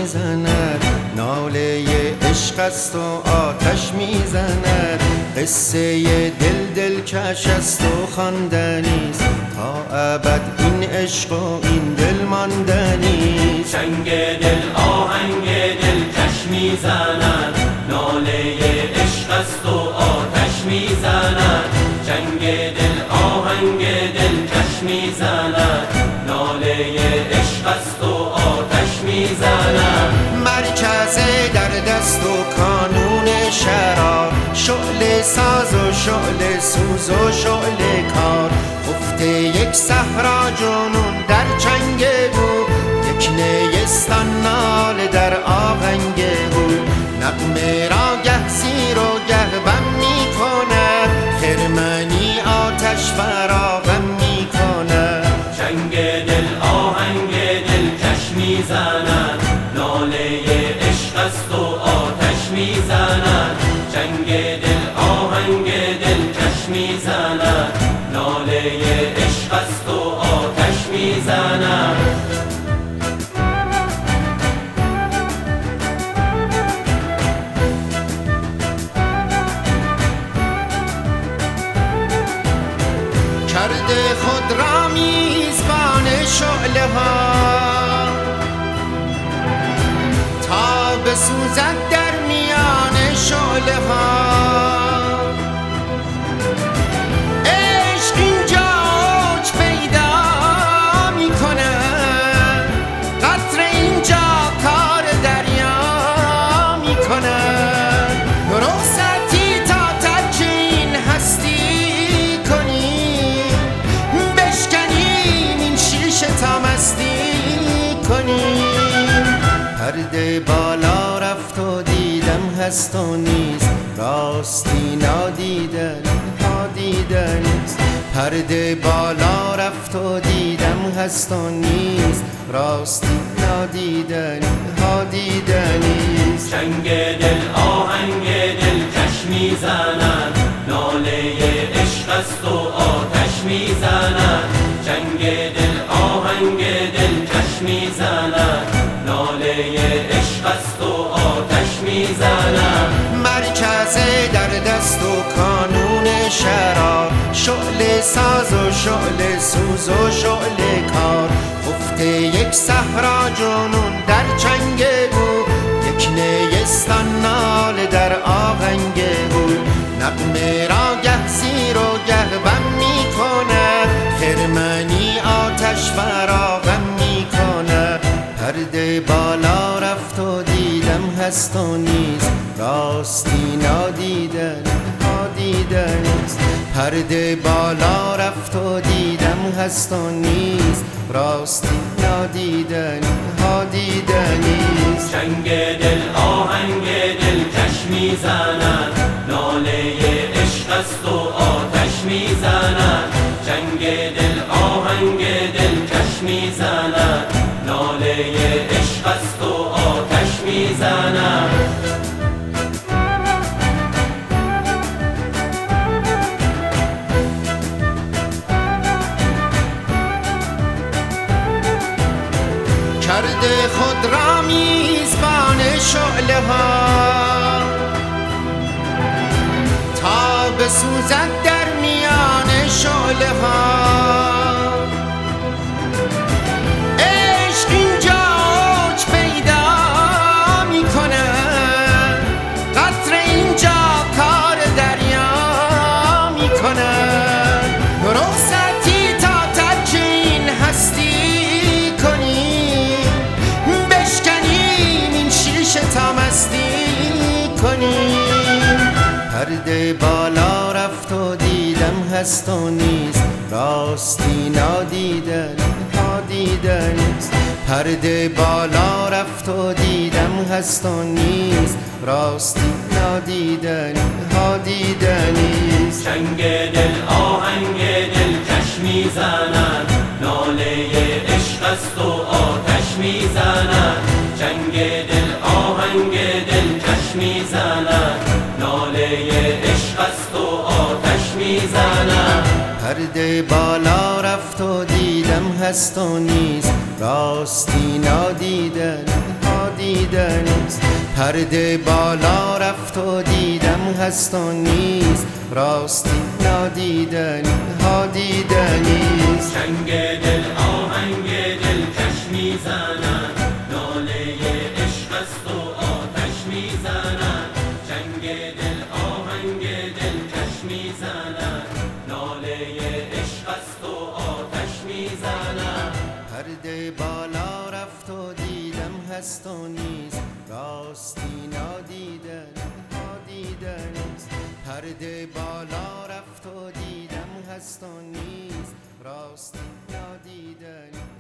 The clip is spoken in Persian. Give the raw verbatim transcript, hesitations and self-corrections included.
میزند، ناله عشق است و آتش میزند. قصه دل دلکش است و خواندنیست، تا ابد این عشق و این دل ماندنیست. چنگ دل آهنگ دلکش میزند، ناله عشق است و آتش میزند. چنگ دل آهنگ دلکش میزند، ناله عشق است و آتش میزند. مرکز در دست و کانون شرار، شعله ساز و شعله سوز و شعله کار. خفته یک صحرا جنون در چنگ بود، یک نیستان ناله در آهنگ بود. نغمه را گه زیر و گه بم می کند، خرمنی آتش فراغم می کند. چنگ دل آهنگ دلکش میزند، ناله عشق است و آتش میزند. چنگ دل آهنگ دلکش میزند، ناله عشق است و آتش میزند. کرده خود را میزبان شعله ها، تا بسوزد در میان شعله ها. عشق اینجا اوج پیدا میکند، قطره اینجا کار دریا میکند. رخصتی تا ترک این هستی کنیم، بشکنیم این شیشه تا مستی کنیم. پرده بالا رفت و دیدم هست و نیست، راستی نادیدن ها دیدنیست. پرده بالا رفت و دیدم هست و نیست، راستی نادیدن ها دیدنیست. چنگ دل آهنگ دلکش میزند، ناله عشق است و آتش میزند. چنگ دل آهنگ دلکش میزند، ناله عشق است و آتش میزند. مرکز در دست و کانون شرار، شعله ساز و شعله سوز و شعله کار. خفته یک صحرا جنون در چنگ بود، یک نیستان ناله در آهنگ بود. نغمه را گه زیر و گه بم می کند، خرمنی آتش فراغم می کند. پرده بالا رفت و دیدم هست و نیست، راستی نادیدن ها دیدنیست. پرده بالا رفت و دیدم هست و نیست، راستی نادیدن ها دیدنیست. چنگ دل آهنگ دلکش میزند، ناله عشق است و آتش میزند. چنگ دل آهنگ دلکش میزند، ناله عشق است و آتش میزند. کرده خود را میزبان شعله ها، تا بسوزد در میان شعله ها. عشق اینجا اوج پیدا میکند، قطره اینجا کار دریا میکند. رخصتی تا ترک این هستی کنیم، بشکنیم این شیشه تا مستی کنیم. پرده بالا رفت و دیدم هست و نیست، راستی نادیدن ها دیدنیست. پرده بالا رفت و دیدم هست و نیست، راستی نادیدن ها دیدنیست. چنگ دل آهنگ دلکش میزند، ناله عشق است و آتش میزند. چنگ دل آهنگ دلکش میزند، ناله عشق است و آتش میزند. پرده بالا رفت و دیدم هست و نیست، راستی نادیدن ها دیدنیست. نادیدنیست. پرده بالا رفت و دیدم هست و نیست، راستی نادیدنی ها دیدنیست. چنگ دل آهنگ دل کش میزنن، ناله عشق است و آتش میزنن. چنگ دل آهنگ دل کش میزنن، ناله عشق است و آتش میزنن. پرده بالا رفت و دیدم هست و نیست، راستی نادیدنی ها دیدنیست. پرده بالا رفت و دیدم هست و نیست، راستی نادیدنی